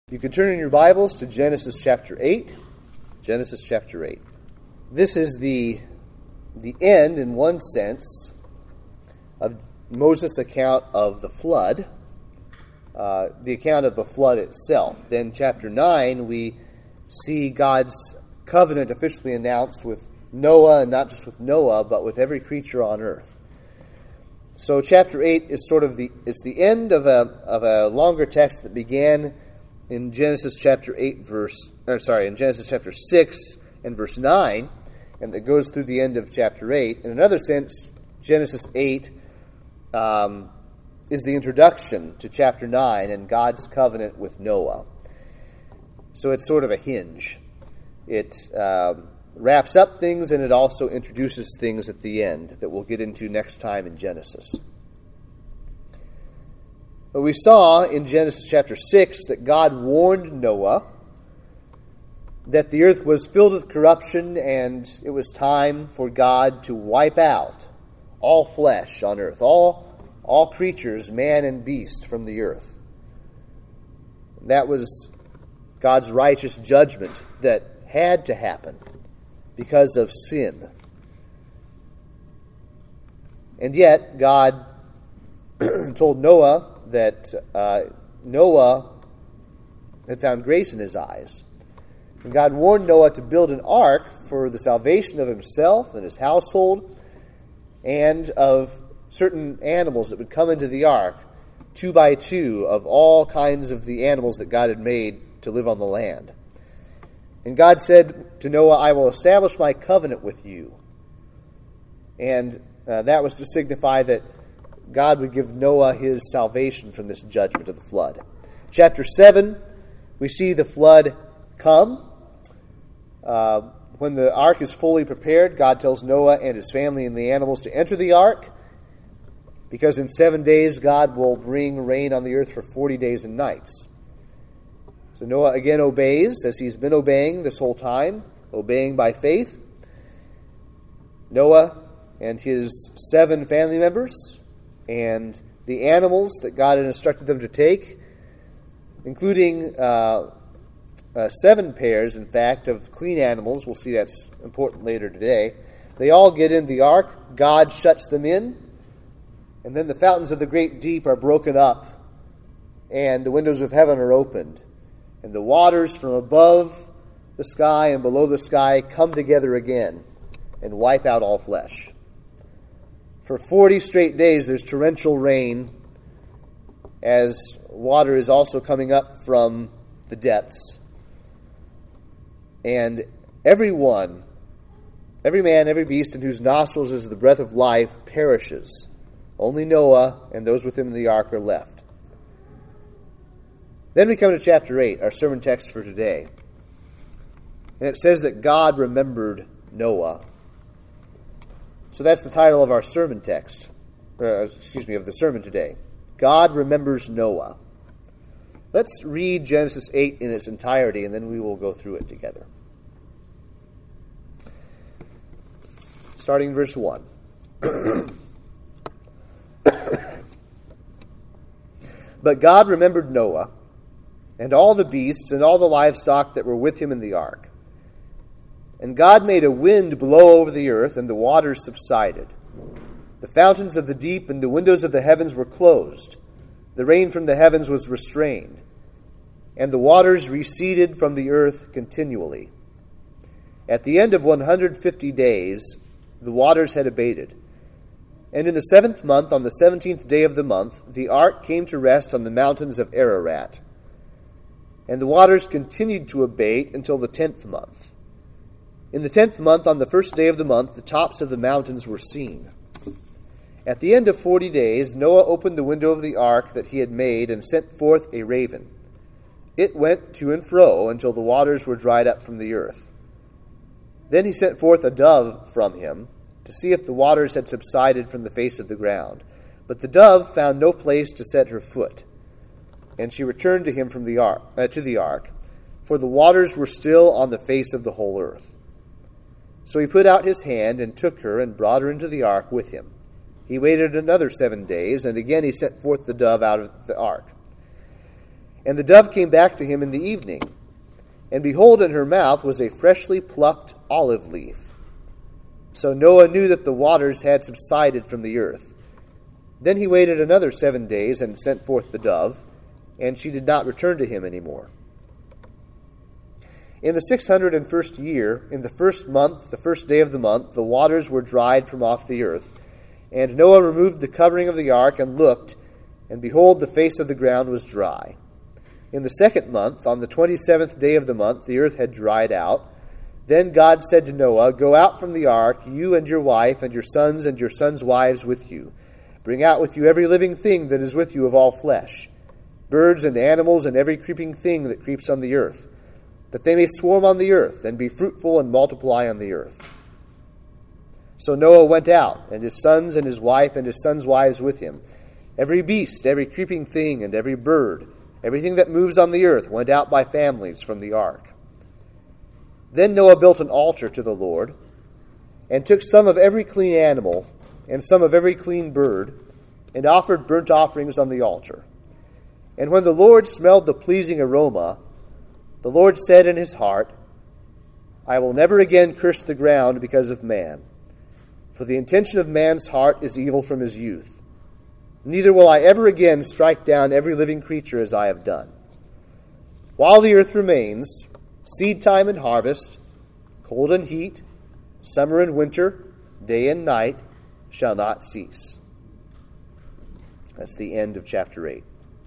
You can turn in your Bibles to Genesis chapter 8. Genesis chapter 8. This is the end, in one sense, of Moses' account of the flood, the account of the flood itself. Then chapter 9, we see God's covenant officially announced with Noah, and not just with Noah, but with every creature on earth. So chapter 8 is it's the end of a longer text that began in Genesis chapter 6 and verse 9, and that goes through the end of chapter 8. In another sense, Genesis 8 is the introduction to chapter 9 and God's covenant with Noah. So it's sort of a hinge. It wraps up things, and it also introduces things at the end that we'll get into next time in Genesis. But we saw in Genesis chapter 6 that God warned Noah that the earth was filled with corruption and it was time for God to wipe out all flesh on earth, all creatures, man and beast, from the earth. That was God's righteous judgment that had to happen because of sin. And yet, God told Noah that Noah had found grace in his eyes. And God warned Noah to build an ark for the salvation of himself and his household and of certain animals that would come into the ark, 2 by 2, of all kinds of the animals that God had made to live on the land. And God said to Noah, "I will establish my covenant with you." And that was to signify that God would give Noah his salvation from this judgment of the flood. Chapter 7, we see the flood come. When the ark is fully prepared, God tells Noah and his family and the animals to enter the ark, because in 7 days God will bring rain on the earth for 40 days and nights. So Noah again obeys, as he's been obeying this whole time, obeying by faith. Noah and his 7 family members and the animals that God had instructed them to take, including 7 pairs, in fact, of clean animals. We'll see that's important later today. They all get in the ark. God shuts them in. And then the fountains of the great deep are broken up, and the windows of heaven are opened. And the waters from above the sky and below the sky come together again and wipe out all flesh. For 40 straight days there's torrential rain, as water is also coming up from the depths. And every man, every beast in whose nostrils is the breath of life perishes. Only Noah and those with him in the ark are left. Then we come to chapter 8, our sermon text for today. And it says that God remembered Noah. So that's the title of our sermon text, of the sermon today. God remembers Noah. Let's read Genesis 8 in its entirety, and then we will go through it together. Starting in verse 1. But God remembered Noah, and all the beasts and all the livestock that were with him in the ark. And God made a wind blow over the earth, and the waters subsided. The fountains of the deep and the windows of the heavens were closed. The rain from the heavens was restrained, and the waters receded from the earth continually. At the end of 150 days, the waters had abated. And in the 7th month, on the 17th day of the month, the ark came to rest on the mountains of Ararat. And the waters continued to abate until the 10th month. In the 10th month, on the 1st day of the month, the tops of the mountains were seen. At the end of 40 days, Noah opened the window of the ark that he had made and sent forth a raven. It went to and fro until the waters were dried up from the earth. Then he sent forth a dove from him to see if the waters had subsided from the face of the ground. But the dove found no place to set her foot. And she returned to him from the ark, for the waters were still on the face of the whole earth. So he put out his hand and took her and brought her into the ark with him. He waited another 7 days, and again he sent forth the dove out of the ark. And the dove came back to him in the evening, and behold, in her mouth was a freshly plucked olive leaf. So Noah knew that the waters had subsided from the earth. Then he waited another 7 days and sent forth the dove, and she did not return to him any more. In the 601st year, in the first month, the first day of the month, the waters were dried from off the earth. And Noah removed the covering of the ark and looked, and behold, the face of the ground was dry. In the second month, on the 27th day of the month, the earth had dried out. Then God said to Noah, "Go out from the ark, you and your wife and your sons' wives with you. Bring out with you every living thing that is with you of all flesh, birds and animals and every creeping thing that creeps on the earth, that they may swarm on the earth and be fruitful and multiply on the earth." So Noah went out, and his sons and his wife and his sons' wives with him. Every beast, every creeping thing, and every bird, everything that moves on the earth went out by families from the ark. Then Noah built an altar to the Lord, and took some of every clean animal and some of every clean bird, and offered burnt offerings on the altar. And when the Lord smelled the pleasing aroma, the Lord said in his heart, "I will never again curse the ground because of man, for the intention of man's heart is evil from his youth. Neither will I ever again strike down every living creature as I have done. While the earth remains, seed time and harvest, cold and heat, summer and winter, day and night shall not cease." That's the end of chapter 8.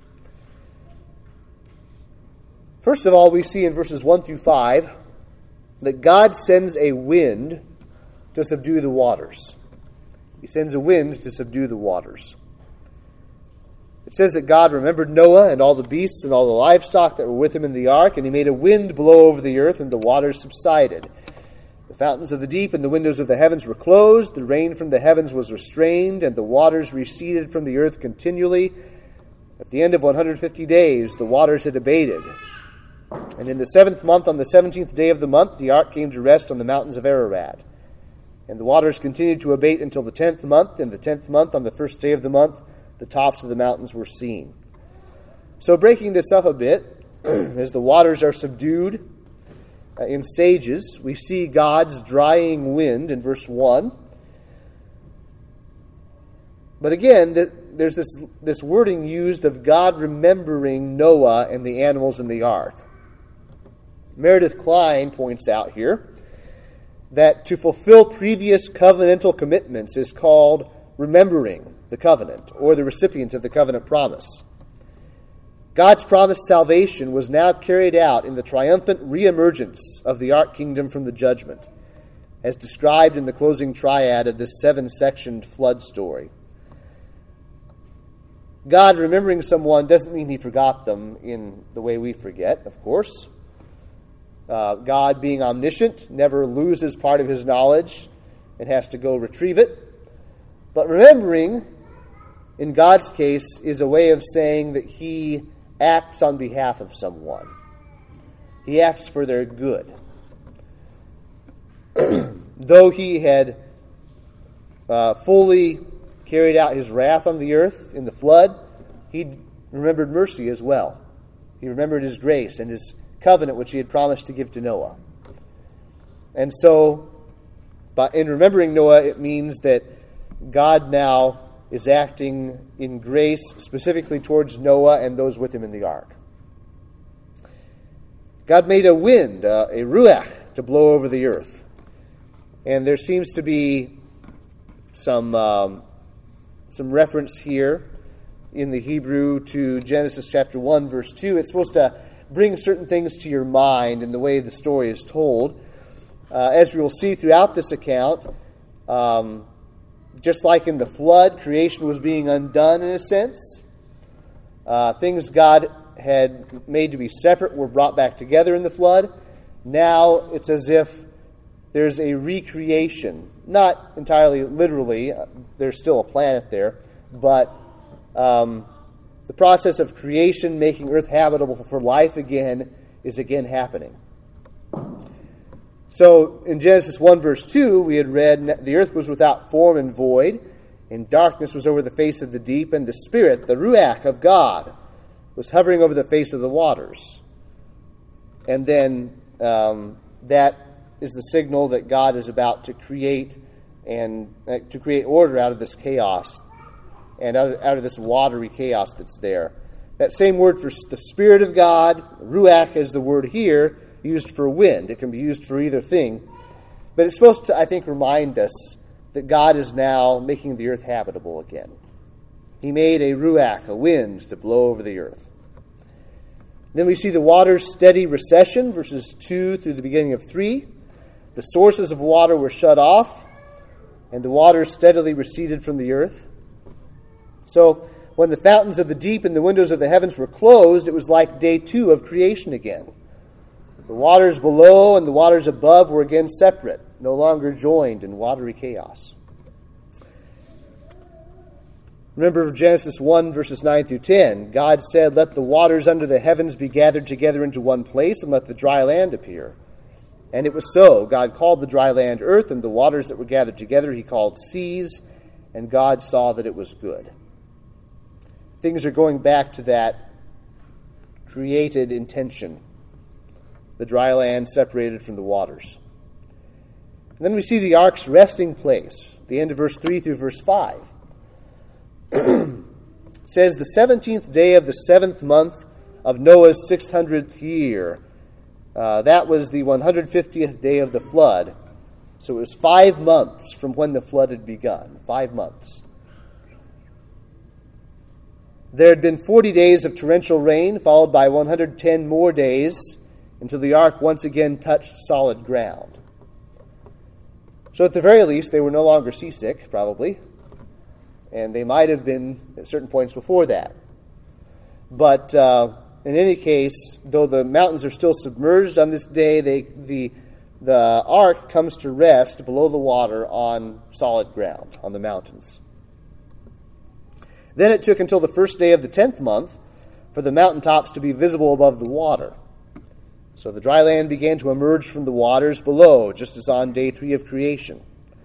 First of all, we see in verses 1 through 5 that God sends a wind to subdue the waters. He sends a wind to subdue the waters. It says that God remembered Noah and all the beasts and all the livestock that were with him in the ark, and he made a wind blow over the earth, and the waters subsided. The fountains of the deep and the windows of the heavens were closed, the rain from the heavens was restrained, and the waters receded from the earth continually. At the end of 150 days, the waters had abated. And in the 7th month, on the 17th day of the month, the ark came to rest on the mountains of Ararat. And the waters continued to abate until the 10th month. In the 10th month, on the first day of the month, the tops of the mountains were seen. So breaking this up a bit, as the waters are subdued in stages, we see God's drying wind in verse 1. But again, there's this wording used of God remembering Noah and the animals in the ark. Meredith Klein points out here that to fulfill previous covenantal commitments is called remembering the covenant, or the recipient of the covenant promise. God's promised salvation was now carried out in the triumphant reemergence of the ark kingdom from the judgment, as described in the closing triad of this 7-sectioned flood story. God remembering someone doesn't mean he forgot them in the way we forget, of course. God, being omniscient, never loses part of his knowledge and has to go retrieve it. But remembering, in God's case, is a way of saying that he acts on behalf of someone. He acts for their good. Though he had fully carried out his wrath on the earth in the flood, he remembered mercy as well. He remembered his grace and his covenant which he had promised to give to Noah. And so, in remembering Noah, it means that God now is acting in grace specifically towards Noah and those with him in the ark. God made a wind, a ruach, to blow over the earth. And there seems to be some reference here in the Hebrew to Genesis chapter 1, verse 2. It's supposed to bring certain things to your mind in the way the story is told. As we will see throughout this account, just like in the flood, creation was being undone in a sense. Things God had made to be separate were brought back together in the flood. Now it's as if there's a recreation. Not entirely literally, there's still a planet there, but the process of creation, making earth habitable for life again, is again happening. So in Genesis 1 verse 2, we had read, the earth was without form and void, and darkness was over the face of the deep, and the Spirit, the Ruach of God, was hovering over the face of the waters. And then that is the signal that God is about to create order out of this chaos and out of this watery chaos that's there. That same word for the Spirit of God, ruach is the word here, used for wind. It can be used for either thing. But it's supposed to, I think, remind us that God is now making the earth habitable again. He made a ruach, a wind, to blow over the earth. Then we see the water's steady recession, verses 2 through the beginning of 3. The sources of water were shut off, and the water steadily receded from the earth. So, when the fountains of the deep and the windows of the heavens were closed, it was like day 2 of creation again. The waters below and the waters above were again separate, no longer joined in watery chaos. Remember Genesis 1, verses 9 through 10. God said, "Let the waters under the heavens be gathered together into one place, and let the dry land appear." And it was so. God called the dry land earth, and the waters that were gathered together he called seas, and God saw that it was good. Things are going back to that created intention. The dry land separated from the waters. And then we see the ark's resting place, the end of verse 3 through verse 5. It says, "The 17th day of the 7th month of Noah's 600th year." That was the 150th day of the flood. So it was 5 months from when the flood had begun. 5 months. There had been 40 days of torrential rain, followed by 110 more days, until the ark once again touched solid ground. So at the very least, they were no longer seasick, probably. And they might have been at certain points before that. But in any case, though the mountains are still submerged on this day, the ark comes to rest below the water on solid ground, on the mountains. Then it took until the first day of the 10th month for the mountaintops to be visible above the water. So the dry land began to emerge from the waters below, just as on day 3 of creation.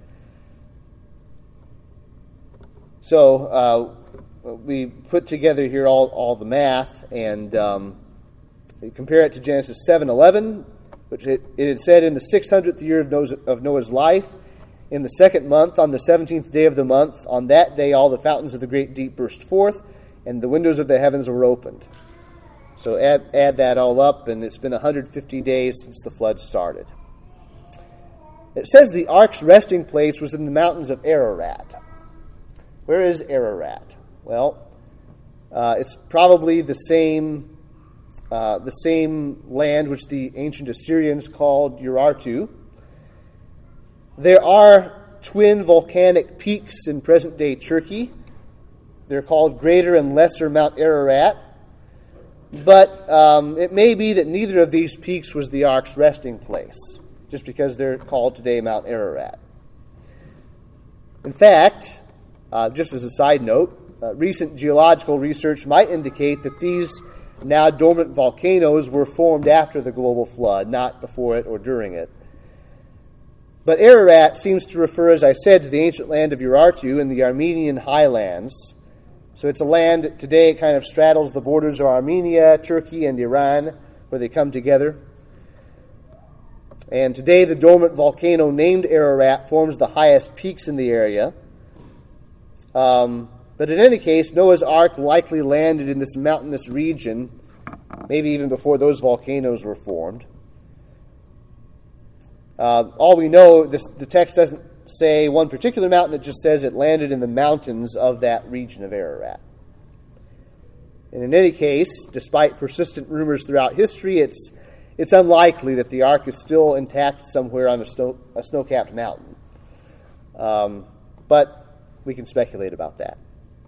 So we put together here all the math and compare it to Genesis 7:11, which it had said, "In the 600th year of Noah's life, in the 2nd month, on the 17th day of the month, on that day all the fountains of the great deep burst forth, and the windows of the heavens were opened." So add that all up, and it's been 150 days since the flood started. It says the ark's resting place was in the mountains of Ararat. Where is Ararat? Well, it's probably the same land which the ancient Assyrians called Urartu. There are twin volcanic peaks in present-day Turkey. They're called Greater and Lesser Mount Ararat. But it may be that neither of these peaks was the ark's resting place, just because they're called today Mount Ararat. In fact, just as a side note, recent geological research might indicate that these now dormant volcanoes were formed after the global flood, not before it or during it. But Ararat seems to refer, as I said, to the ancient land of Urartu in the Armenian highlands. So it's a land that today kind of straddles the borders of Armenia, Turkey, and Iran, where they come together. And today the dormant volcano named Ararat forms the highest peaks in the area. But in any case, Noah's Ark likely landed in this mountainous region, maybe even before those volcanoes were formed. All we know, the text doesn't say one particular mountain, it just says it landed in the mountains of that region of Ararat. And in any case, despite persistent rumors throughout history, it's unlikely that the ark is still intact somewhere on a snow-capped mountain. But we can speculate about that.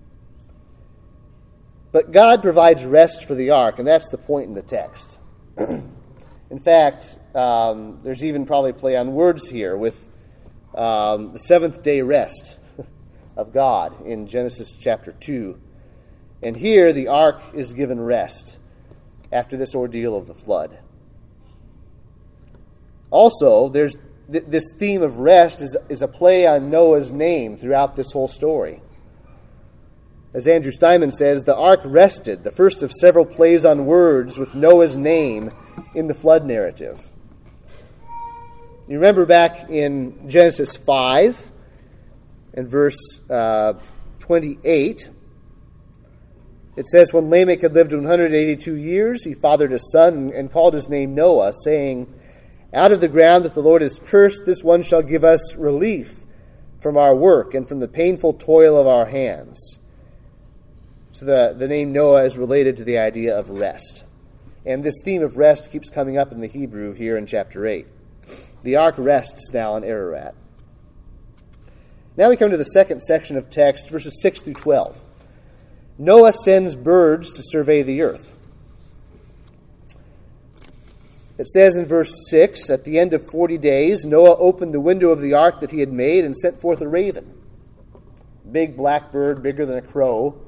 But God provides rest for the ark, and that's the point in the text. In fact, there's even probably play on words here with the 7th day rest of God in Genesis chapter 2. And here the ark is given rest after this ordeal of the flood. Also, there's this theme of rest is a play on Noah's name throughout this whole story. As Andrew Steinman says, the ark rested, the first of several plays on words with Noah's name in the flood narrative. You remember back in Genesis 5 and verse 28, it says, when Lamech had lived 182 years, he fathered a son and called his name Noah, saying, out of the ground that the Lord has cursed, this one shall give us relief from our work and from the painful toil of our hands. So the name Noah is related to the idea of rest. And this theme of rest keeps coming up in the Hebrew here in chapter 8. The ark rests now in Ararat. Now we come to the second section of text, verses 6 through 12. Noah sends birds to survey the earth. It says in verse 6, at the end of 40 days, Noah opened the window of the ark that he had made and sent forth a raven. Big black bird, bigger than a crow.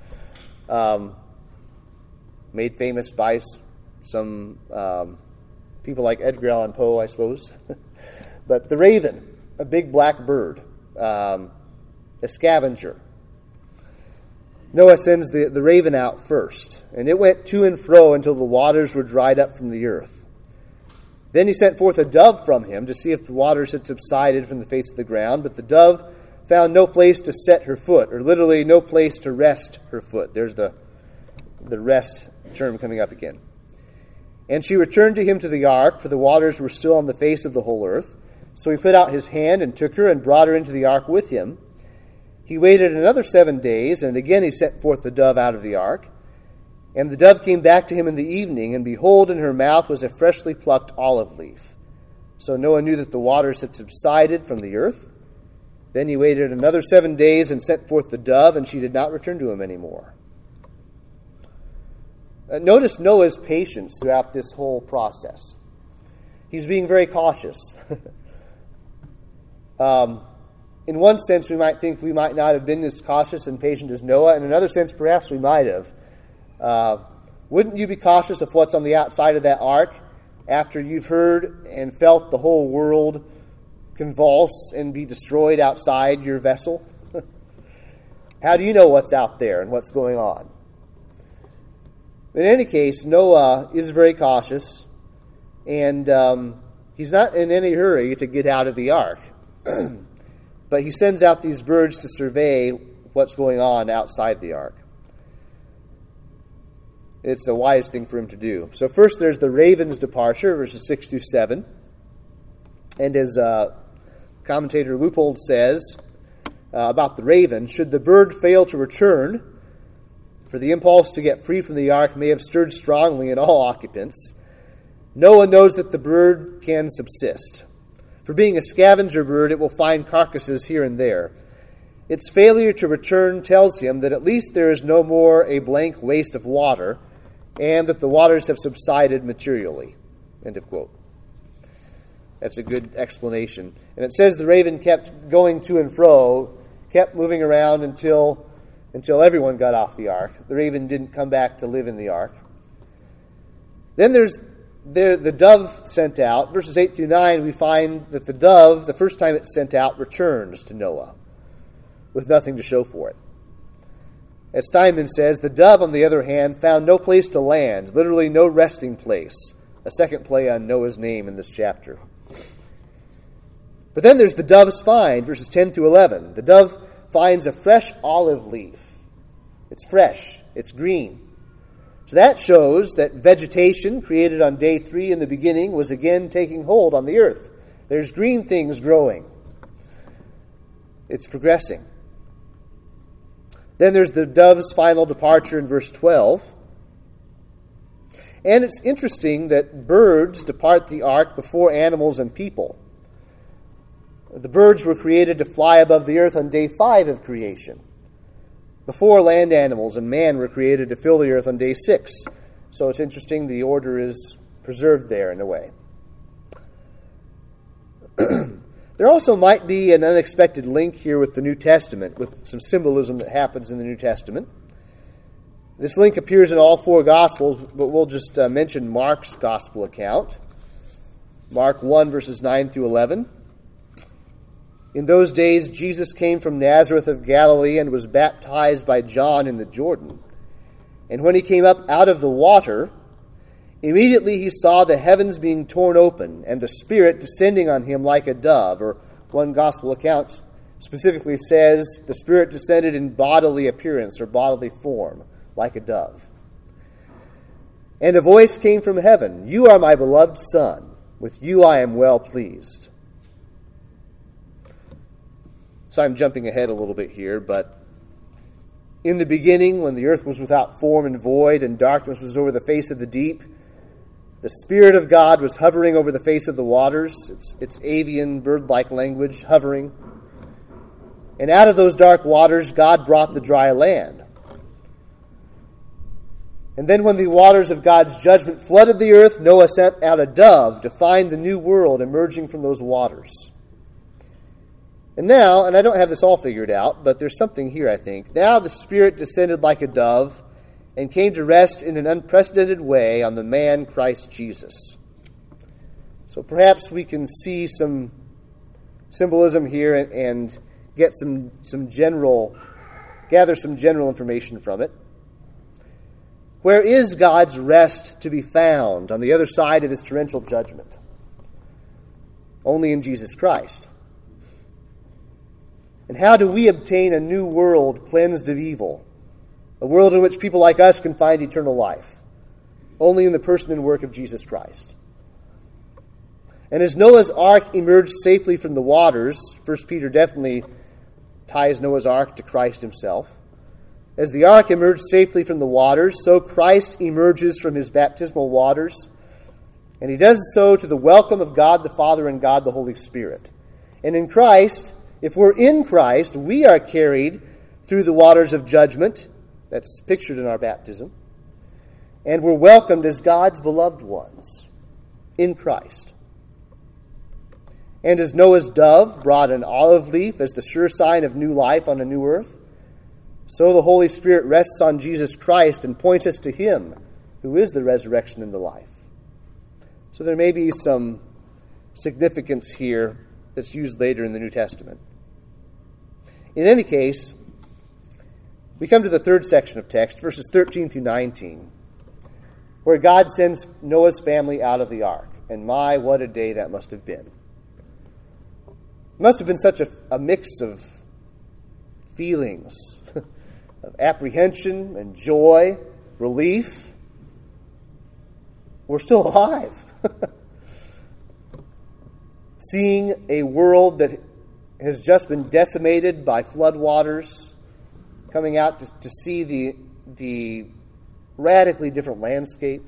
Made famous by some people like Edgar Allan Poe, I suppose. But the raven, a big black bird, a scavenger. Noah sends the raven out first, and it went to and fro until the waters were dried up from the earth. Then he sent forth a dove from him to see if the waters had subsided from the face of the ground, but the dove found no place to set her foot, or literally no place to rest her foot. There's the rest term coming up again. And she returned to him to the ark, for the waters were still on the face of the whole earth. So he put out his hand and took her and brought her into the ark with him. He waited another 7 days, and again he sent forth the dove out of the ark. And the dove came back to him in the evening, and behold, in her mouth was a freshly plucked olive leaf. So Noah knew that the waters had subsided from the earth. Then he waited another 7 days and sent forth the dove, and she did not return to him anymore. Notice Noah's patience throughout this whole process. He's being very cautious. In one sense, we might think we might not have been as cautious and patient as Noah. In another sense, perhaps we might have. Wouldn't you be cautious of what's on the outside of that ark after you've heard and felt the whole world convulse and be destroyed outside your vessel? How do you know what's out there and what's going on? In any case, Noah is very cautious, and he's not in any hurry to get out of the ark. But he sends out these birds to survey what's going on outside the ark. It's a wise thing for him to do. So first there's the raven's departure, verses 6 through 7. And as commentator Leupold says about the raven, should the bird fail to return, for the impulse to get free from the ark may have stirred strongly in all occupants, Noah knows that the bird can subsist. For being a scavenger bird, it will find carcasses here and there. Its failure to return tells him that at least there is no more a blank waste of water, and that the waters have subsided materially. End of quote. That's a good explanation. And it says the raven kept going to and fro, kept moving around until everyone got off the ark. The raven didn't come back to live in the ark. Then there's the dove sent out. Verses 8 through 9, we find that the dove, the first time it's sent out, returns to Noah with nothing to show for it. As Steinman says, the dove, on the other hand, found no place to land, literally no resting place. A second play on Noah's name in this chapter. But then there's the dove's find, verses 10 through 11. The dove finds a fresh olive leaf. It's fresh. It's green. So that shows that vegetation created on day 3 in the beginning was again taking hold on the earth. There's green things growing. It's progressing. Then there's the dove's final departure in verse 12. And it's interesting that birds depart the ark before animals and people. The birds were created to fly above the earth on day 5 of creation, before land animals and man were created to fill the earth on day 6. So it's interesting the order is preserved there in a way. There also might be an unexpected link here with the New Testament, with some symbolism that happens in the New Testament. This link appears in all 4 Gospels, but we'll just mention Mark's Gospel account. Mark 1, verses 9 through 11. In those days, Jesus came from Nazareth of Galilee and was baptized by John in the Jordan. And when he came up out of the water, immediately he saw the heavens being torn open and the Spirit descending on him like a dove. Or one gospel account specifically says the Spirit descended in bodily appearance or bodily form like a dove. And a voice came from heaven, "You are my beloved Son. With you I am well pleased." So I'm jumping ahead a little bit here, but in the beginning, when the earth was without form and void, and darkness was over the face of the deep, the Spirit of God was hovering over the face of the waters. It's avian, bird-like language, hovering. And out of those dark waters, God brought the dry land. And then when the waters of God's judgment flooded the earth, Noah sent out a dove to find the new world emerging from those waters. And now, and I don't have this all figured out, but there's something here, I think. Now the Spirit descended like a dove and came to rest in an unprecedented way on the man Christ Jesus. So perhaps we can see some symbolism here and get gather some general information from it. Where is God's rest to be found on the other side of his torrential judgment? Only in Jesus Christ. And how do we obtain a new world cleansed of evil? A world in which people like us can find eternal life? Only in the person and work of Jesus Christ. And as Noah's ark emerged safely from the waters, 1 Peter definitely ties Noah's ark to Christ himself. As the ark emerged safely from the waters, so Christ emerges from his baptismal waters, and he does so to the welcome of God the Father and God the Holy Spirit. And in Christ, if we're in Christ, we are carried through the waters of judgment, that's pictured in our baptism, and we're welcomed as God's beloved ones in Christ. And as Noah's dove brought an olive leaf as the sure sign of new life on a new earth, so the Holy Spirit rests on Jesus Christ and points us to him, who is the resurrection and the life. So there may be some significance here that's used later in the New Testament. In any case, we come to the third section of text, verses 13 through 19, where God sends Noah's family out of the ark. And my, what a day that must have been. It must have been such a mix of feelings, of apprehension and joy, relief. We're still alive. Seeing a world that has just been decimated by floodwaters, coming out to see the radically different landscape.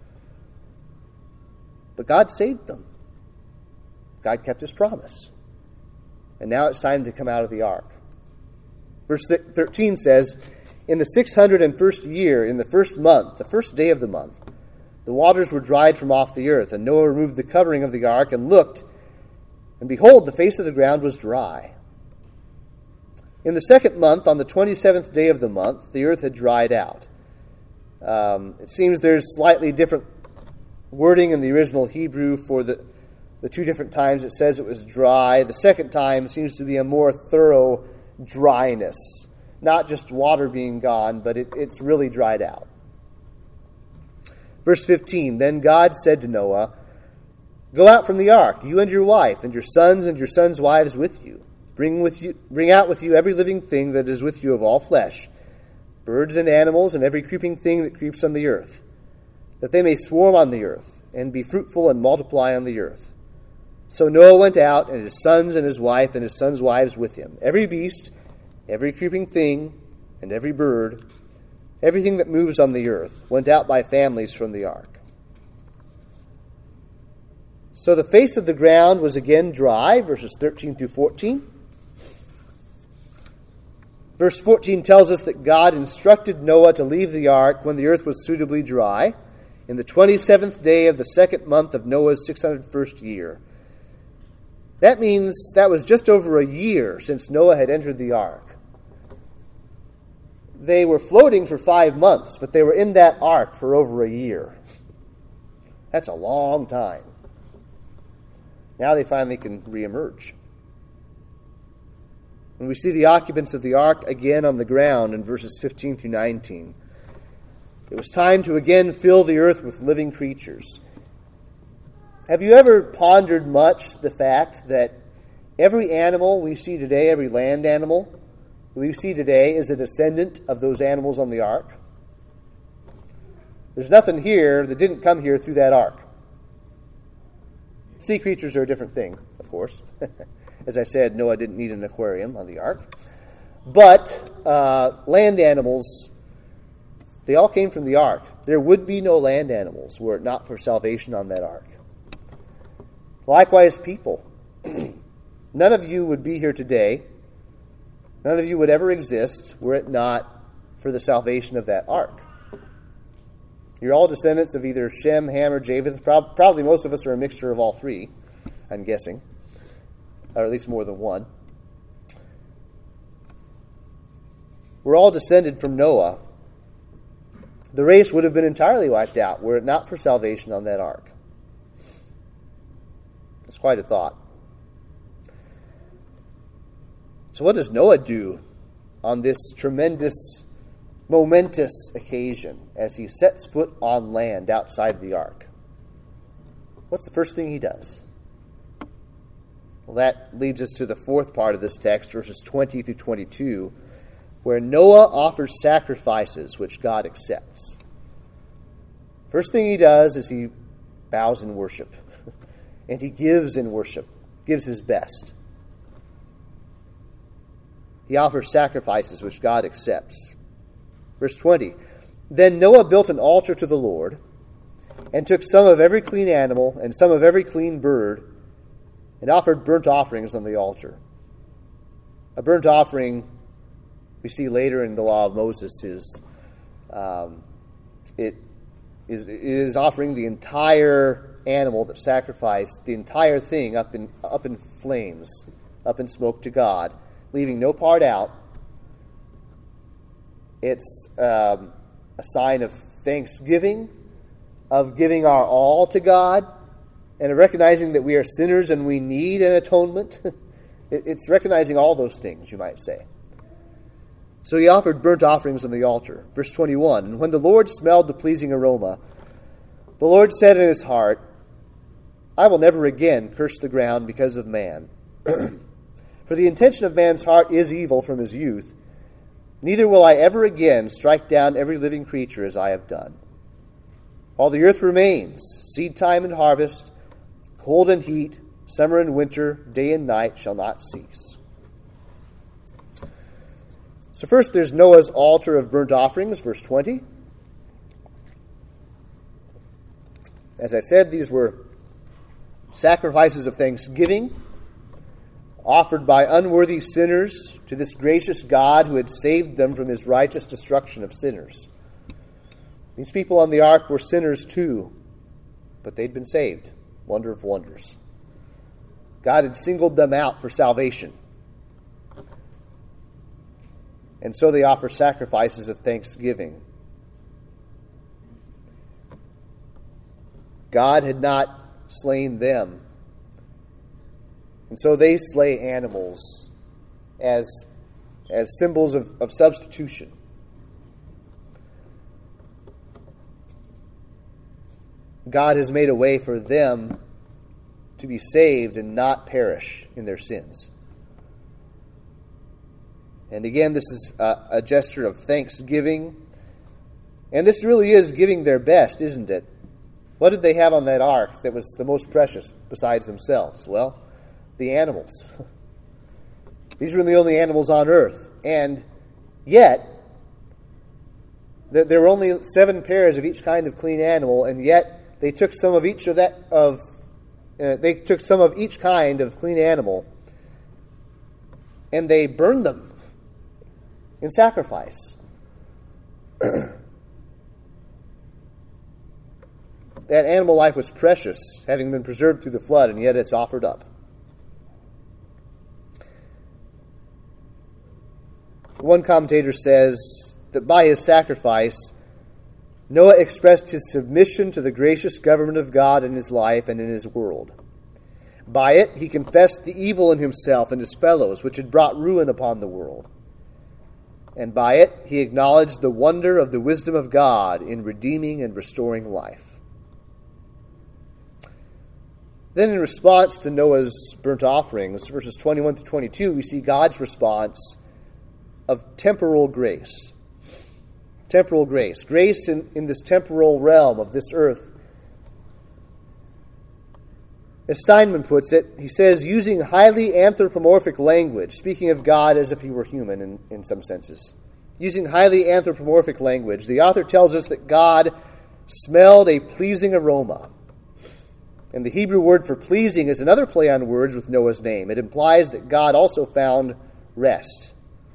But God saved them. God kept his promise. And now it's time to come out of the ark. Verse 13 says, "In the 601st year, in the first month, the first day of the month, the waters were dried from off the earth, and Noah removed the covering of the ark and looked, and behold, the face of the ground was dry. In the second month, on the 27th day of the month, the earth had dried out." It seems there's slightly different wording in the original Hebrew for the two different times it says it was dry. The second time seems to be a more thorough dryness. Not just water being gone, but it's really dried out. Verse 15, "Then God said to Noah, 'Go out from the ark, you and your wife, and your sons' wives with you. Bring out with you every living thing that is with you of all flesh, birds and animals, and every creeping thing that creeps on the earth, that they may swarm on the earth, and be fruitful and multiply on the earth.' So Noah went out, and his sons and his wife and his sons' wives with him. Every beast, every creeping thing, and every bird, everything that moves on the earth, went out by families from the ark. So the face of the ground was again dry," verses 13 through 14. Verse 14 tells us that God instructed Noah to leave the ark when the earth was suitably dry, in the 27th day of the second month of Noah's 601st year. That means that was just over a year since Noah had entered the ark. They were floating for 5 months, but they were in that ark for over a year. That's a long time. Now they finally can reemerge. And we see the occupants of the ark again on the ground in verses 15 through 19. It was time to again fill the earth with living creatures. Have you ever pondered much the fact that every animal we see today, every land animal we see today, is a descendant of those animals on the ark? There's nothing here that didn't come here through that ark. Sea creatures are a different thing, of course. As I said, Noah didn't need an aquarium on the ark. But land animals, they all came from the ark. There would be no land animals were it not for salvation on that ark. Likewise, people. None of you would be here today. None of you would ever exist were it not for the salvation of that ark. You're all descendants of either Shem, Ham, or Japheth. Probably most of us are a mixture of all three, I'm guessing. Or at least more than one. We're all descended from Noah. The race would have been entirely wiped out were it not for salvation on that ark. It's quite a thought. So what does Noah do on this tremendous, momentous occasion as he sets foot on land outside the ark? What's the first thing he does? Well, that leads us to the fourth part of this text, verses 20 through 22, where Noah offers sacrifices which God accepts. First thing he does is he bows in worship. And he gives in worship, gives his best. He offers sacrifices which God accepts. Verse 20, Then Noah built an altar to the Lord, and took some of every clean animal and some of every clean bird, and offered burnt offerings on the altar. A burnt offering, we see later in the law of Moses, it is offering the entire animal that sacrificed, the entire thing up in flames, up in smoke to God, leaving no part out. It's a sign of thanksgiving, of giving our all to God, and of recognizing that we are sinners and we need an atonement. It's recognizing all those things, you might say. So he offered burnt offerings on the altar. Verse 21, And when the Lord smelled the pleasing aroma, the Lord said in his heart, I will never again curse the ground because of man. For the intention of man's heart is evil from his youth. Neither will I ever again strike down every living creature as I have done. While the earth remains, seed time and harvest, cold and heat, summer and winter, day and night shall not cease. So first there's Noah's altar of burnt offerings, verse 20. As I said, these were sacrifices of thanksgiving offered by unworthy sinners to this gracious God who had saved them from his righteous destruction of sinners. These people on the ark were sinners too, but they'd been saved. Wonder of wonders. God had singled them out for salvation. And so they offer sacrifices of thanksgiving. God had not slain them. And so they slay animals as symbols of substitution. God has made a way for them to be saved and not perish in their sins. And again, this is a gesture of thanksgiving. And this really is giving their best, isn't it? What did they have on that ark that was the most precious besides themselves? Well, the animals. These were the only animals on earth. And yet, there were only 7 pairs of each kind of clean animal, and yet they took some of each kind of clean animal, and they burned them in sacrifice. That animal life was precious, having been preserved through the flood, and yet it's offered up. One commentator says that by his sacrifice, Noah expressed his submission to the gracious government of God in his life and in his world. By it he confessed the evil in himself and his fellows, which had brought ruin upon the world. And by it he acknowledged the wonder of the wisdom of God in redeeming and restoring life. Then in response to Noah's burnt offerings, verses 21 to 22, we see God's response of temporal grace. Temporal grace. Grace in this temporal realm of this earth. As Steinman puts it, he says, using highly anthropomorphic language, speaking of God as if he were human in some senses. Using highly anthropomorphic language, the author tells us that God smelled a pleasing aroma. And the Hebrew word for pleasing is another play on words with Noah's name. It implies that God also found rest.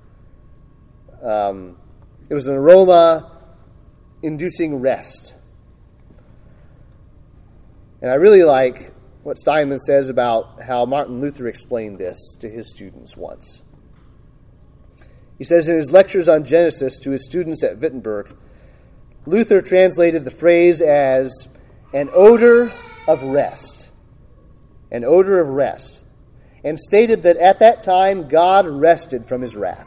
It was an aroma inducing rest. And I really like what Steinman says about how Martin Luther explained this to his students once. He says in his lectures on Genesis to his students at Wittenberg, Luther translated the phrase as an odor of rest. An odor of rest. And stated that at that time God rested from his wrath.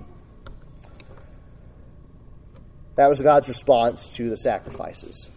That was God's response to the sacrifices.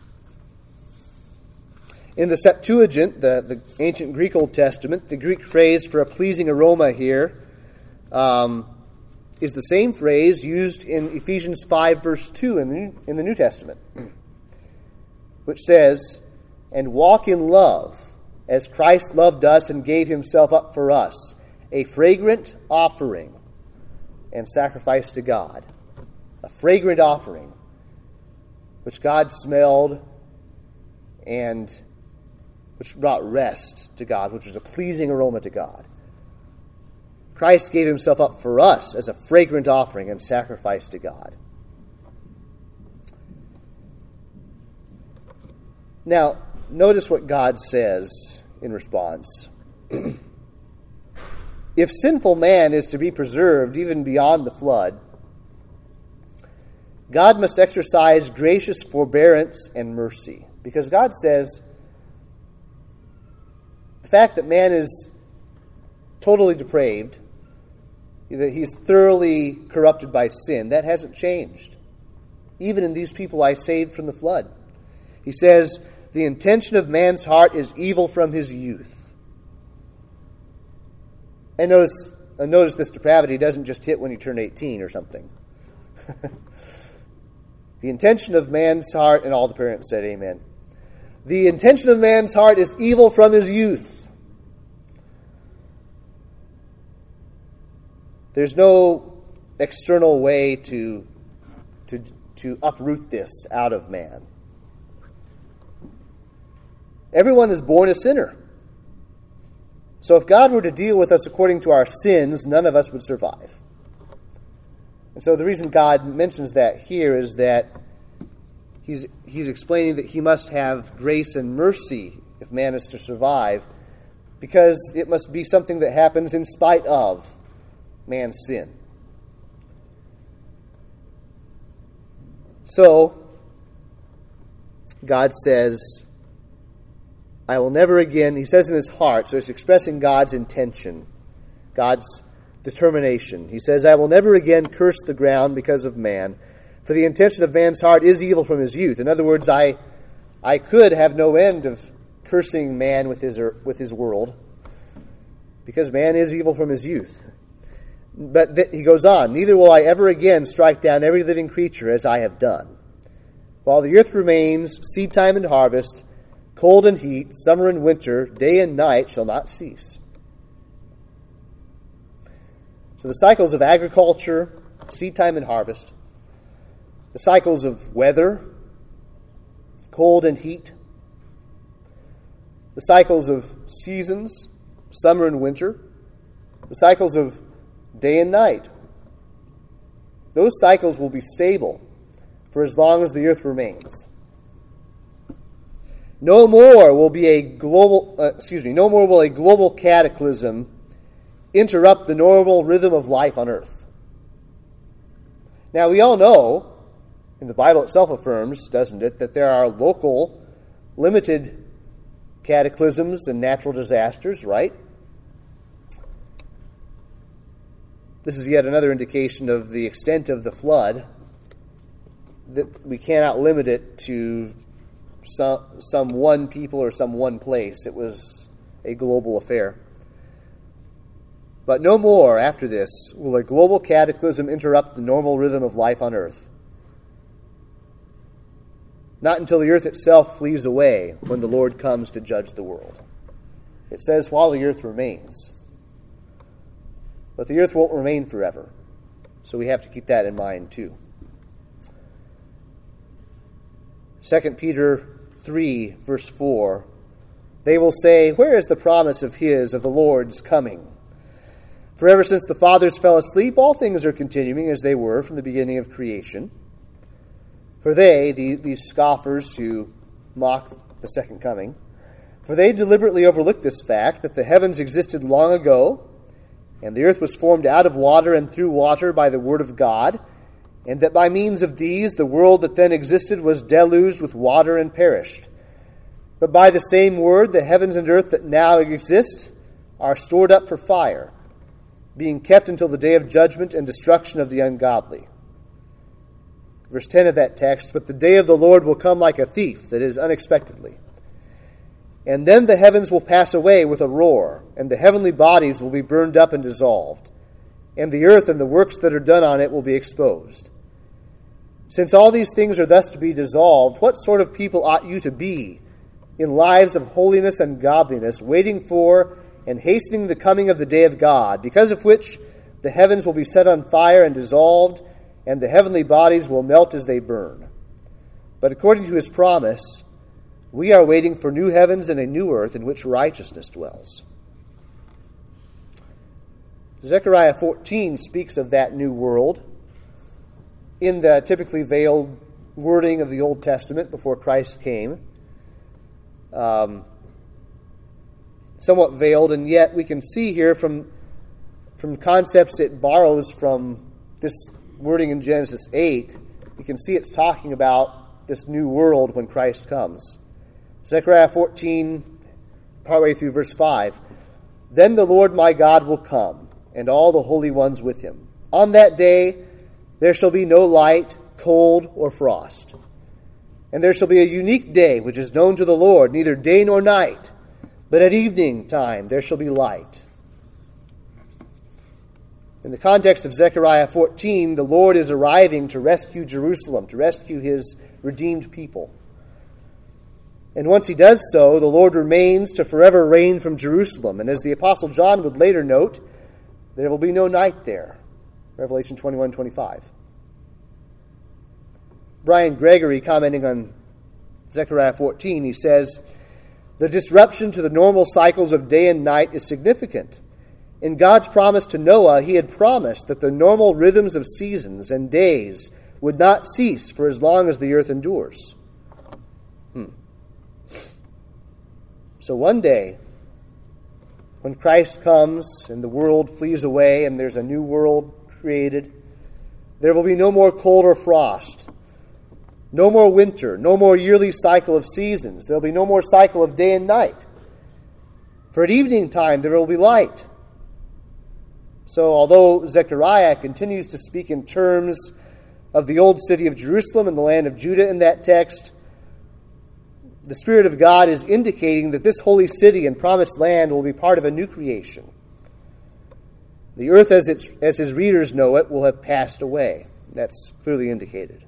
In the Septuagint, the ancient Greek Old Testament, the Greek phrase for a pleasing aroma here is the same phrase used in Ephesians 5, verse 2 in the New Testament, which says, "And walk in love, as Christ loved us and gave himself up for us, a fragrant offering and sacrifice to God." A fragrant offering, which God smelled and which brought rest to God, which was a pleasing aroma to God. Christ gave himself up for us as a fragrant offering and sacrifice to God. Now, notice what God says in response. If sinful man is to be preserved even beyond the flood, God must exercise gracious forbearance and mercy. Because God says, the fact that man is totally depraved, that he's thoroughly corrupted by sin, that hasn't changed. Even in these people I saved from the flood. He says, the intention of man's heart is evil from his youth. And notice this depravity doesn't just hit when you turn 18 or something. The intention of man's heart, and all the parents said amen. The intention of man's heart is evil from his youth. There's no external way to uproot this out of man. Everyone is born a sinner. So if God were to deal with us according to our sins, none of us would survive. And so the reason God mentions that here is that he's explaining that he must have grace and mercy if man is to survive, because it must be something that happens in spite of man's sin. So, God says, I will never again, he says in his heart, so it's expressing God's intention, God's determination. He says, I will never again curse the ground because of man, for the intention of man's heart is evil from his youth. In other words, I could have no end of cursing man with his world, because man is evil from his youth. But he goes on, neither will I ever again strike down every living creature as I have done. While the earth remains, seed time and harvest, cold and heat, summer and winter, day and night shall not cease. So the cycles of agriculture, seed time and harvest, the cycles of weather, cold and heat, the cycles of seasons, summer and winter, the cycles of day and night. Those cycles will be stable for as long as the earth remains. No more will a global cataclysm interrupt the normal rhythm of life on earth. Now we all know, and the Bible itself affirms, doesn't it, that there are local, limited cataclysms and natural disasters, right? This is yet another indication of the extent of the flood, that we cannot limit it to some one people or some one place. It was a global affair. But no more after this will a global cataclysm interrupt the normal rhythm of life on earth. Not until the earth itself flees away when the Lord comes to judge the world. It says, while the earth remains. But the earth won't remain forever. So we have to keep that in mind too. 2 Peter 3, verse 4, they will say, where is the promise of the Lord's coming? For ever since the fathers fell asleep, all things are continuing as they were from the beginning of creation. For they, these scoffers who mock the second coming, for they deliberately overlook this fact that the heavens existed long ago, and the earth was formed out of water and through water by the word of God, and that by means of these the world that then existed was deluged with water and perished. But by the same word the heavens and earth that now exist are stored up for fire, being kept until the day of judgment and destruction of the ungodly. Verse 10 of that text, but the day of the Lord will come like a thief, that is, unexpectedly. And then the heavens will pass away with a roar, and the heavenly bodies will be burned up and dissolved, and the earth and the works that are done on it will be exposed. Since all these things are thus to be dissolved, what sort of people ought you to be in lives of holiness and godliness, waiting for and hastening the coming of the day of God, because of which the heavens will be set on fire and dissolved, and the heavenly bodies will melt as they burn. But according to his promise, we are waiting for new heavens and a new earth in which righteousness dwells. Zechariah 14 speaks of that new world in the typically veiled wording of the Old Testament before Christ came. Somewhat veiled, and yet we can see here from concepts it borrows from this wording in Genesis 8, you can see it's talking about this new world when Christ comes. Zechariah 14, partway through verse 5, then the Lord my God will come, and all the holy ones with him. On that day there shall be no light, cold, or frost. And there shall be a unique day which is known to the Lord, neither day nor night, but at evening time there shall be light. In the context of Zechariah 14, the Lord is arriving to rescue Jerusalem, to rescue his redeemed people. And once he does so, the Lord remains to forever reign from Jerusalem. And as the Apostle John would later note, there will be no night there. Revelation 21:25. Brian Gregory, commenting on Zechariah 14, he says, the disruption to the normal cycles of day and night is significant. In God's promise to Noah, he had promised that the normal rhythms of seasons and days would not cease for as long as the earth endures. So one day, when Christ comes and the world flees away and there's a new world created, there will be no more cold or frost, no more winter, no more yearly cycle of seasons. There will be no more cycle of day and night. For at evening time there will be light. So although Zechariah continues to speak in terms of the old city of Jerusalem and the land of Judah in that text, the Spirit of God is indicating that this holy city and promised land will be part of a new creation. The earth, as his readers know it, will have passed away. That's clearly indicated.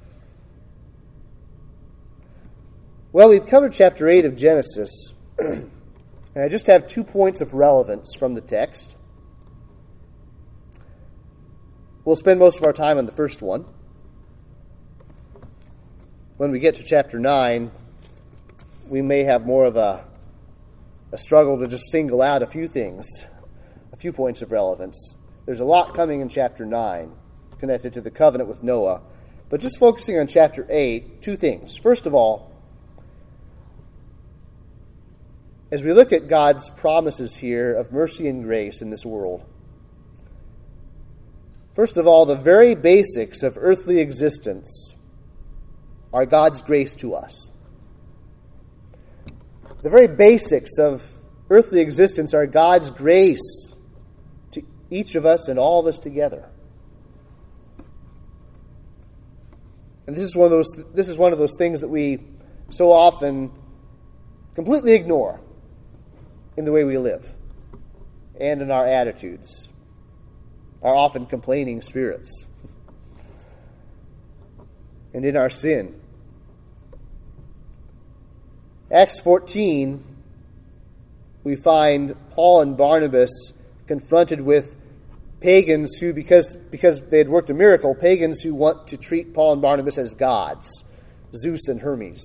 Well, we've covered chapter 8 of Genesis, and I just have 2 points of relevance from the text. We'll spend most of our time on the first one. When we get to chapter 9, we may have more of a struggle to just single out a few things, a few points of relevance. There's a lot coming in chapter 9 connected to the covenant with Noah. But just focusing on chapter 8, 2 things. First of all, as we look at God's promises here of mercy and grace in this world, first of all, the very basics of earthly existence are God's grace to us. The very basics of earthly existence are God's grace to each of us and all of us together. And this is one of those things that we so often completely ignore in the way we live and in our attitudes, our often complaining spirits, and in our sin. Acts 14, we find Paul and Barnabas confronted with pagans who, because they had worked a miracle, pagans who want to treat Paul and Barnabas as gods, Zeus and Hermes.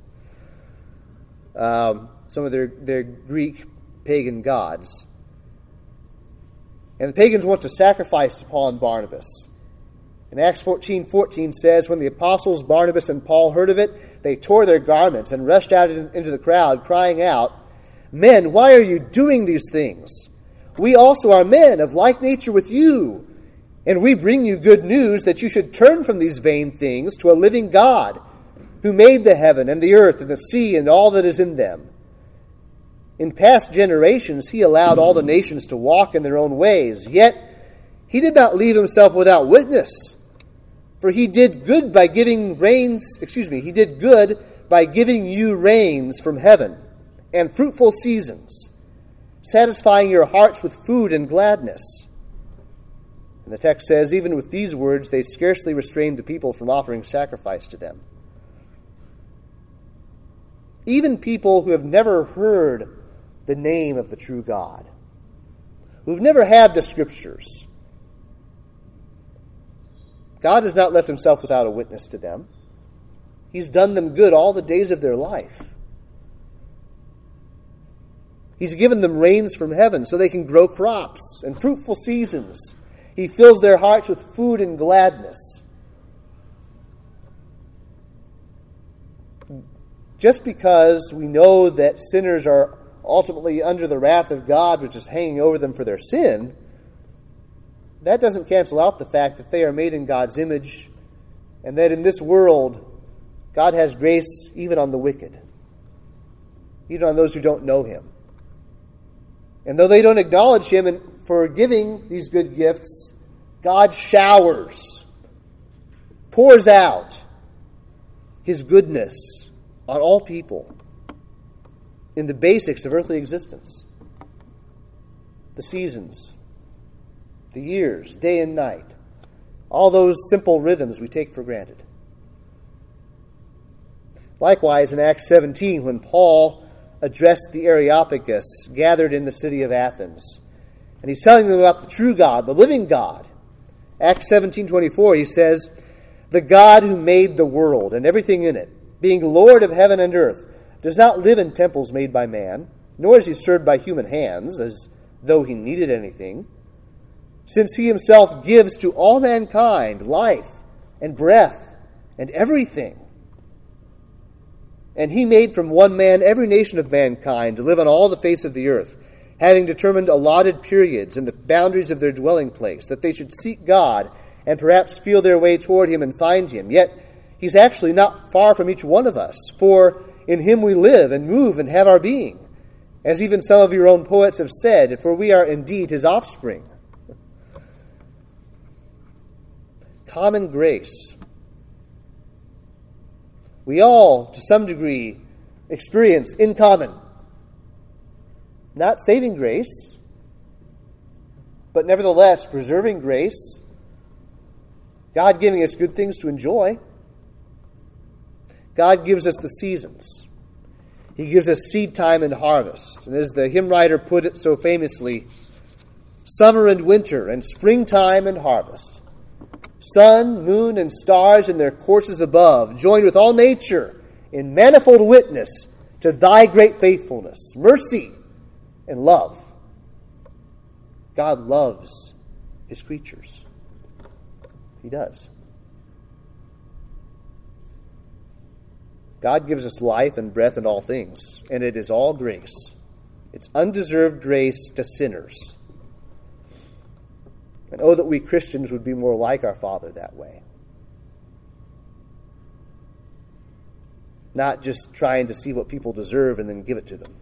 Some of their Greek pagan gods. And the pagans want to sacrifice to Paul and Barnabas. And Acts 14:14 says, when the apostles Barnabas and Paul heard of it, they tore their garments and rushed out into the crowd, crying out, "Men, why are you doing these things? We also are men of like nature with you, and we bring you good news that you should turn from these vain things to a living God, who made the heaven and the earth and the sea and all that is in them. In past generations he allowed all the nations to walk in their own ways, yet he did not leave himself without witness. For he did good by giving you rains from heaven and fruitful seasons, satisfying your hearts with food and gladness." And the text says, even with these words, they scarcely restrained the people from offering sacrifice to them. Even people who have never heard the name of the true God, who've never had the Scriptures, God has not left himself without a witness to them. He's done them good all the days of their life. He's given them rains from heaven so they can grow crops and fruitful seasons. He fills their hearts with food and gladness. Just because we know that sinners are ultimately under the wrath of God, which is hanging over them for their sin, that doesn't cancel out the fact that they are made in God's image, and that in this world, God has grace even on the wicked, even on those who don't know him. And though they don't acknowledge him for giving these good gifts, God showers, pours out his goodness on all people in the basics of earthly existence. The seasons, the years, day and night, all those simple rhythms we take for granted. Likewise, in Acts 17, when Paul addressed the Areopagus gathered in the city of Athens, and he's telling them about the true God, the living God. Acts 17:24, he says, "The God who made the world and everything in it, being Lord of heaven and earth, does not live in temples made by man, nor is he served by human hands, as though he needed anything, since he himself gives to all mankind life and breath and everything. And he made from one man every nation of mankind to live on all the face of the earth, having determined allotted periods and the boundaries of their dwelling place, that they should seek God and perhaps feel their way toward him and find him. Yet he's actually not far from each one of us, for in him we live and move and have our being, as even some of your own poets have said, for we are indeed his offspring." Common grace. We all, to some degree, experience in common. Not saving grace, but nevertheless preserving grace. God giving us good things to enjoy. God gives us the seasons. He gives us seed time and harvest. And as the hymn writer put it so famously, summer and winter and springtime and harvest. Sun, moon, and stars in their courses above, joined with all nature in manifold witness to thy great faithfulness, mercy, and love. God loves his creatures. He does. God gives us life and breath in all things, and it is all grace. It's undeserved grace to sinners. And oh, that we Christians would be more like our Father that way. not just trying to see what people deserve and then give it to them.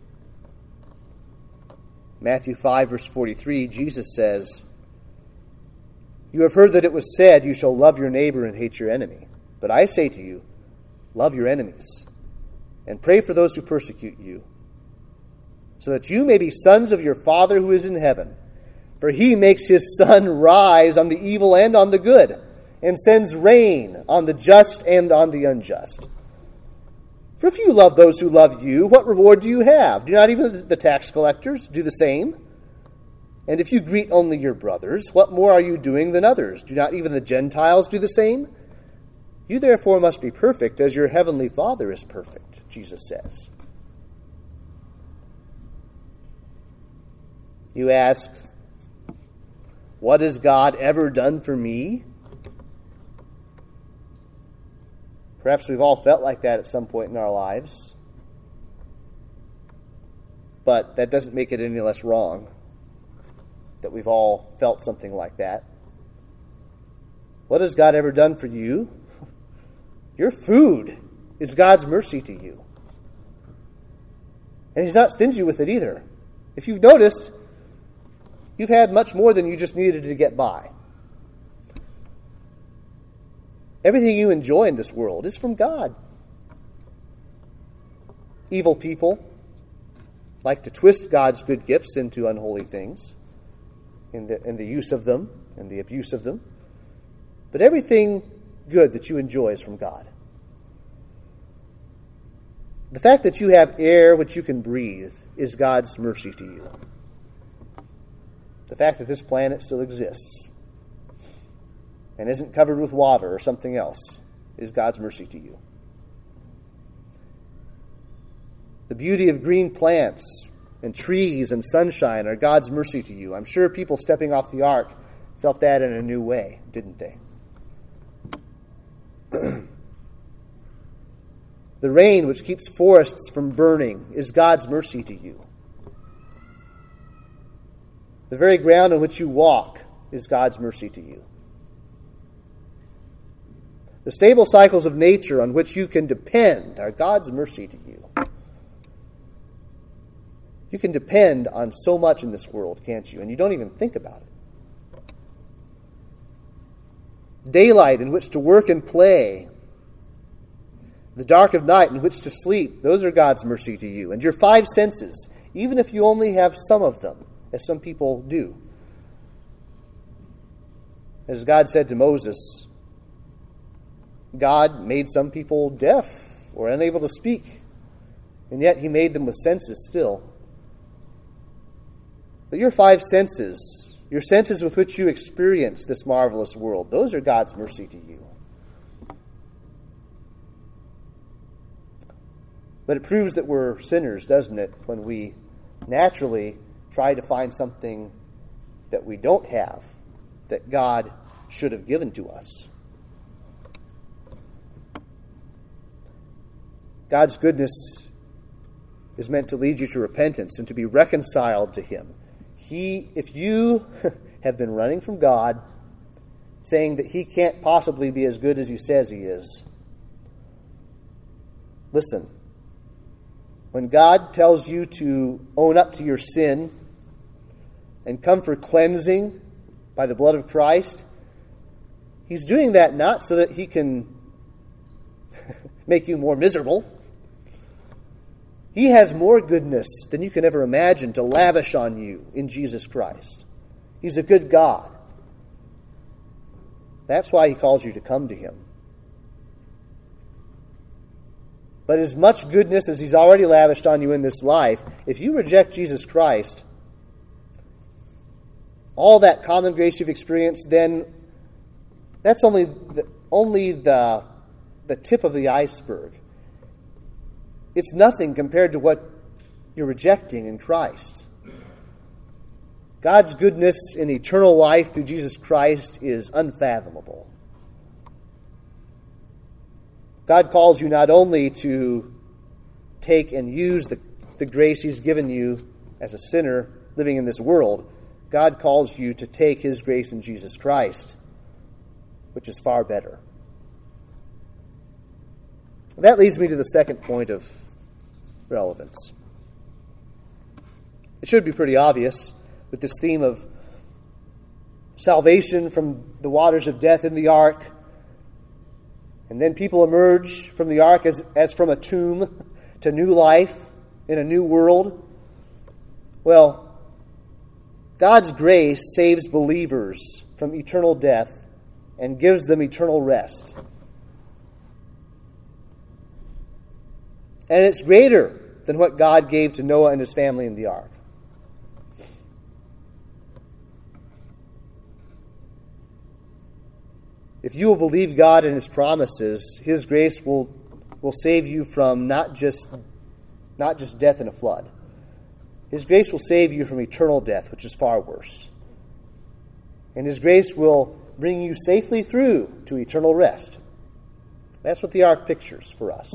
Matthew 5, verse 43, Jesus says, "You have heard that it was said, 'You shall love your neighbor and hate your enemy.' But I say to you, love your enemies, and pray for those who persecute you, so that you may be sons of your Father who is in heaven. For he makes his sun rise on the evil and on the good, and sends rain on the just and on the unjust. For if you love those who love you, what reward do you have? Do not even the tax collectors do the same? And if you greet only your brothers, what more are you doing than others? Do not even the Gentiles do the same? You therefore must be perfect as your heavenly Father is perfect," Jesus says. You ask, what has God ever done for me? Perhaps we've all felt like that at some point in our lives. But that doesn't make it any less wrong that we've all felt something like that. What has God ever done for you? Your food is God's mercy to you. And He's not stingy with it either. If you've noticed, you've had much more than you just needed to get by. Everything you enjoy in this world is from God. Evil people like to twist God's good gifts into unholy things, in the use of them and the abuse of them. But everything good that you enjoy is from God. The fact that you have air which you can breathe is God's mercy to you. The fact that this planet still exists and isn't covered with water or something else is God's mercy to you. The beauty of green plants and trees and sunshine are God's mercy to you. I'm sure people stepping off the ark felt that in a new way, didn't they? The rain which keeps forests from burning is God's mercy to you. The very ground on which you walk is God's mercy to you. The stable cycles of nature on which you can depend are God's mercy to you. You can depend on so much in this world, can't you? And you don't even think about it. Daylight in which to work and play, the dark of night in which to sleep, those are God's mercy to you. And your five senses, even if you only have some of them, as some people do. As God said to Moses, God made some people deaf or unable to speak, and yet He made them with senses still. But your five senses, your senses with which you experience this marvelous world, those are God's mercy to you. But it proves that we're sinners, doesn't it, when we naturally try to find something that we don't have, that God should have given to us. God's goodness is meant to lead you to repentance and to be reconciled to Him. If you have been running from God, saying that He can't possibly be as good as He says He is, listen. When God tells you to own up to your sin and come for cleansing by the blood of Christ, He's doing that not so that He can make you more miserable. He has more goodness than you can ever imagine to lavish on you in Jesus Christ. He's a good God. That's why He calls you to come to Him. But as much goodness as He's already lavished on you in this life, if you reject Jesus Christ, all that common grace you've experienced, then that's only the tip of the iceberg. It's nothing compared to what you're rejecting in Christ. God's goodness in eternal life through Jesus Christ is unfathomable. God calls you not only to take and use the grace He's given you as a sinner living in this world, God calls you to take His grace in Jesus Christ, which is far better. That leads me to the second point of relevance. It should be pretty obvious with this theme of salvation from the waters of death in the ark, and then people emerge from the ark as from a tomb to new life in a new world. Well, God's grace saves believers from eternal death and gives them eternal rest. And it's greater than what God gave to Noah and his family in the ark. If you will believe God and His promises, His grace will save you from not just death in a flood. His grace will save you from eternal death, which is far worse. And His grace will bring you safely through to eternal rest. That's what the ark pictures for us.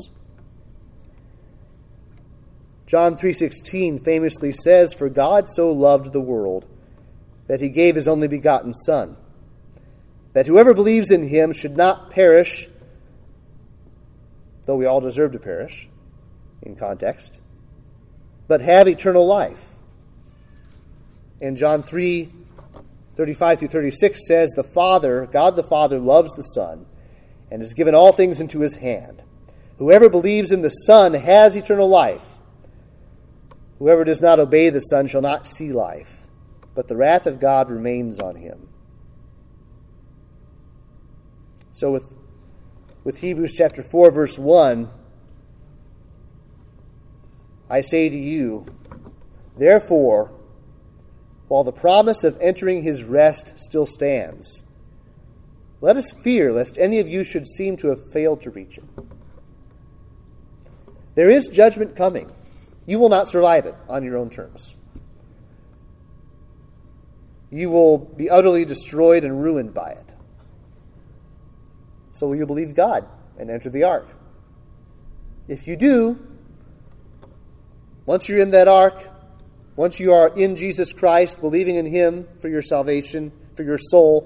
John 3:16 famously says, "For God so loved the world that He gave His only begotten Son, that whoever believes in Him should not perish," though we all deserve to perish, in context, "but have eternal life." And John 3:35-36 says, God the Father loves the Son and has given all things into His hand. Whoever believes in the Son has eternal life. Whoever does not obey the Son shall not see life, but the wrath of God remains on him. So with Hebrews chapter 4, verse 1, I say to you, therefore, while the promise of entering His rest still stands, let us fear lest any of you should seem to have failed to reach it. There is judgment coming. You will not survive it on your own terms. You will be utterly destroyed and ruined by it. So will you believe God and enter the ark? If you do, once you're in that ark, once you are in Jesus Christ, believing in Him for your salvation, for your soul,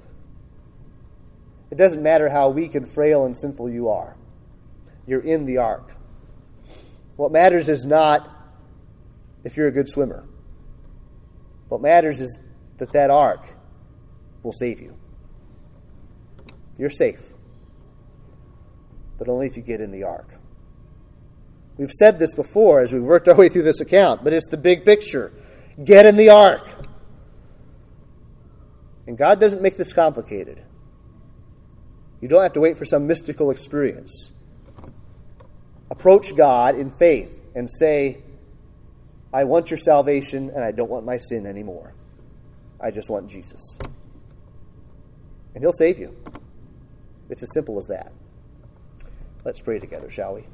it doesn't matter how weak and frail and sinful you are. You're in the ark. What matters is not if you're a good swimmer. What matters is that ark will save you. You're safe, but only if you get in the ark. We've said this before as we've worked our way through this account, but it's the big picture. Get in the ark. And God doesn't make this complicated. You don't have to wait for some mystical experience. Approach God in faith and say, I want your salvation and I don't want my sin anymore. I just want Jesus. And He'll save you. It's as simple as that. Let's pray together, shall we?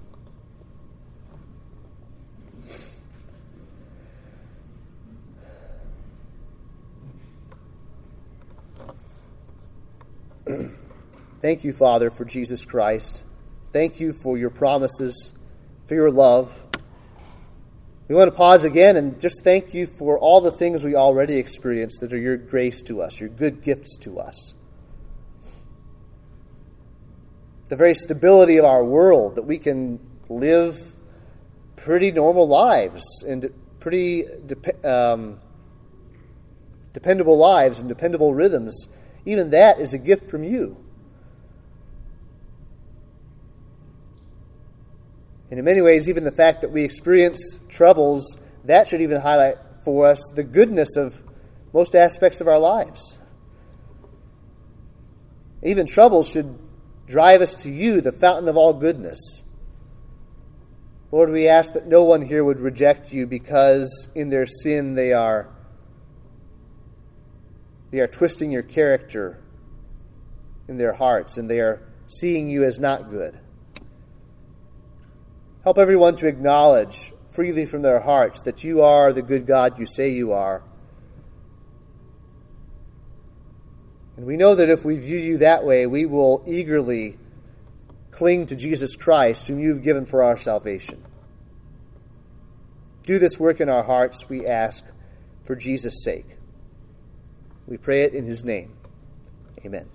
Thank you, Father, for Jesus Christ. Thank you for your promises, for your love. We want to pause again and just thank you for all the things we already experienced that are your grace to us, your good gifts to us. The very stability of our world, that we can live pretty normal lives and pretty dependable lives and dependable rhythms. Even that is a gift from you. And in many ways, even the fact that we experience troubles, that should even highlight for us the goodness of most aspects of our lives. Even troubles should drive us to you, the fountain of all goodness. Lord, we ask that no one here would reject you because in their sin they are twisting your character in their hearts and they are seeing you as not good. Help everyone to acknowledge freely from their hearts that you are the good God you say you are. And we know that if we view you that way, we will eagerly cling to Jesus Christ, whom you've given for our salvation. Do this work in our hearts, we ask, for Jesus' sake. We pray it in His name. Amen.